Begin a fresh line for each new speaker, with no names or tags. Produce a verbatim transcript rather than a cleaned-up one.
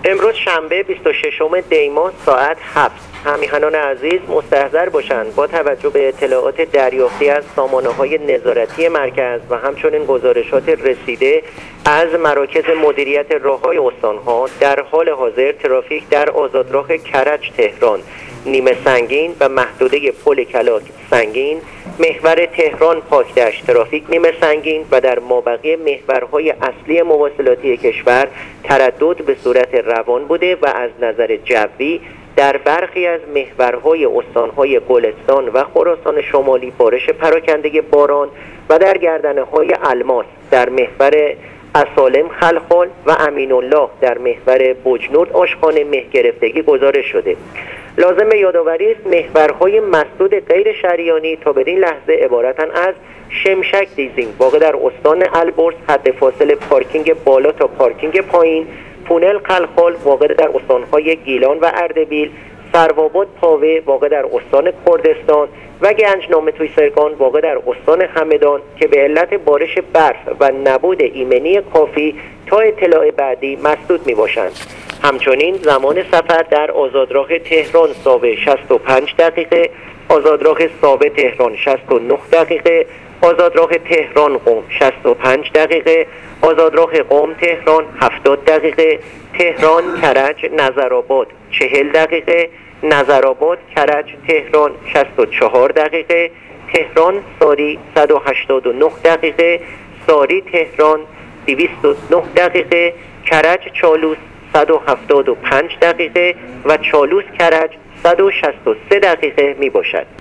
امروز شنبه بیست و ششم دی ماه ساعت هفت. همیهنان عزیز مستحضر باشند با توجه به اطلاعات دریافتی از سامانه‌های نظارتی مرکز و همچنین گزارشات رسیده از مراکز مدیریت راه‌های استان‌ها، در حال حاضر ترافیک در آزادراه کرج تهران نیمه سنگین و محدوده پل کلاک سنگین، محور تهران پاکدشت ترافیک نیمه سنگین و در مابقی محورهای اصلی مواصلاتی کشور تردد به صورت روان بوده و از نظر جوی در برخی از محورهای استانهای گلستان و خراسان شمالی بارش پراکنده باران و در گردنه‌های الماس در محور اسالم خلخال و امین الله در محور بجنورد آشخانه مه گرفتگی گزارش شده. لازم به یادآوری است محورهای مسدود غیر شریانی تا بدین لحظه عبارتند از شمشک دیزین واقع در استان البرز حد فاصل پارکینگ بالا تا پارکینگ پایین، پونل خلخال واقع در استانهای گیلان و اردبیل، سروآباد پاوه واقع در استان کردستان و گنجنامه تویسرگان واقع در استان همدان که به علت بارش برف و نبود ایمنی کافی تا اطلاع بعدی مسدود می باشند. همچنین زمان سفر در آزادراه تهران ساوه شصت و پنج دقیقه، آزادراه ساوه تهران شصت و نه دقیقه، آزادراه تهران قم شصت و پنج دقیقه، آزادراه قم تهران هفتاد دقیقه، تهران کرج نظرآباد چهل دقیقه، نظرآباد کرج تهران شصت و چهار دقیقه، تهران ساری صد و هشتاد و نه دقیقه، ساری تهران دویست و نه دقیقه، کرج چالوس صد و هفتاد و پنج دقیقه و چالوس کرج صد و شصت و سه دقیقه می باشد.